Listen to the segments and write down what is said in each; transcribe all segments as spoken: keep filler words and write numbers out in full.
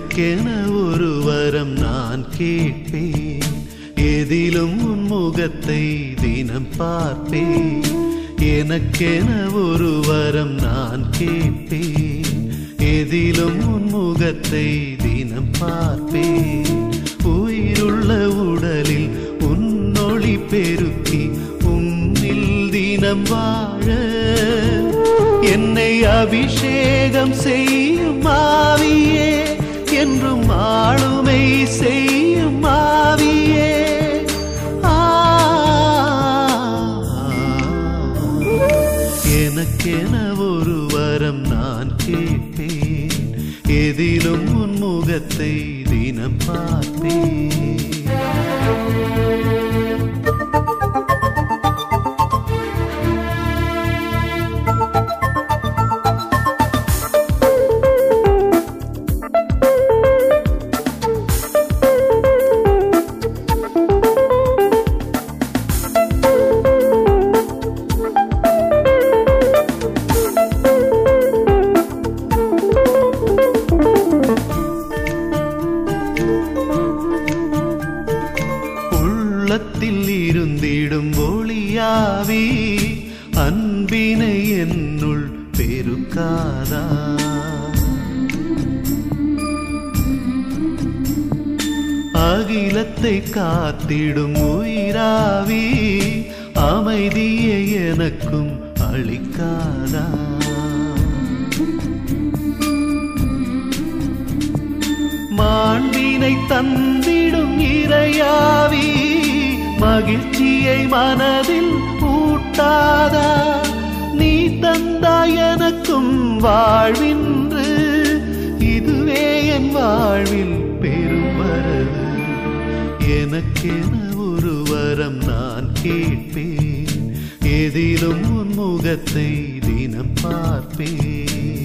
எனக்கென ஒரு வரம் நான் கேட்பேன், எதிலும் உன் முகத்தை தினம் பார்ப்பேன். எனக்கென ஒரு வரம் நான் கேட்பேன், எதிலும் உன் முகத்தை தினம் பார்ப்பேன். உயிருள்ள உடலில் உன்னொளி பெருக்கி உன்னில் தினம் வாழ என்னை அபிஷேகம் செய்யும் ஆவியே, என்றும் ஆளுமை செய்யும் ஆவியே. எனக்கென ஒரு வரம் நான் கேட்பேன், எதிலும் உன் முகத்தை தினம் பார்ப்பேன். உள்ளத்தில் இருந்திடும் ஒளியாவி அன்பினை என்னுள் பெருக்காதா? அகிலத்தை காத்திடும் உயிராவி அமைதியை எனக்கும் அளிக்காதா? மாண்பினை தந்திடும் இறையாவி மகிழ்ச்சியை மனதில் ஊட்டாதா? நீ தந்தாய் எனக்கும் வாழ்வின்று, இதுவே என் வாழ்வில் பெரும் வரவு. எனக்கென ஒரு வரம் நான் கேட்பேன், எதிலும் உன் முகத்தை தினம் பார்ப்பேன்.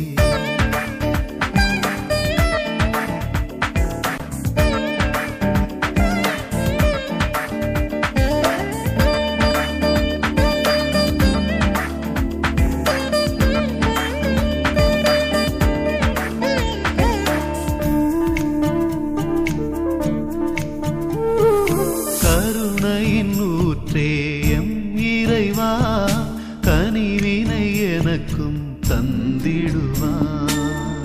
ஊற்றேயம் இறைவா, கனிவினை எனக்கும் தந்திடுவான்.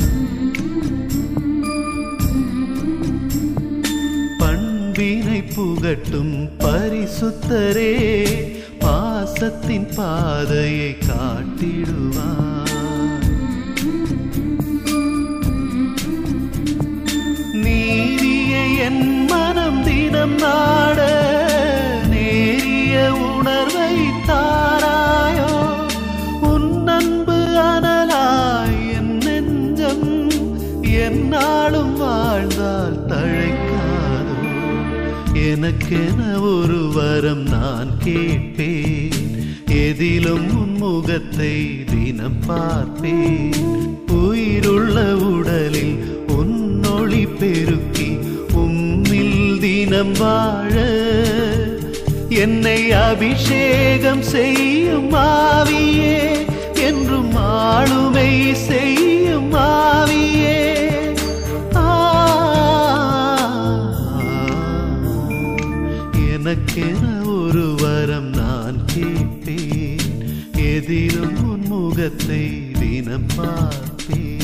பண்பினை புகட்டும் பரிசுத்தரே, பாசத்தின் பாதையை காட்டிடுவான். நீதியை என் மனம் தினம் நாட உணர்வை தாராயோ? உன் அன்பு அனலாய் என் நெஞ்சம் என்னாலும் வாழ்ந்தால் தழைக்காதோ? எனக்கென ஒரு வரம் நான் கேட்பேன், எதிலும் உன் முகத்தை தினம் பார்ப்பேன். உயிருள்ள உடலில் உன்னொளி பெருக்கி உம்மில் தினம் வாழ என்னை அபிஷேகம் செய்யும் ஆவியே, என்றும் ஆளுமை செய்யும் ஆவியே. எனக்கென ஒரு வரம் நான் கேட்பேன், எதிலும் உன் முகத்தை தினம் பார்ப்பேன்.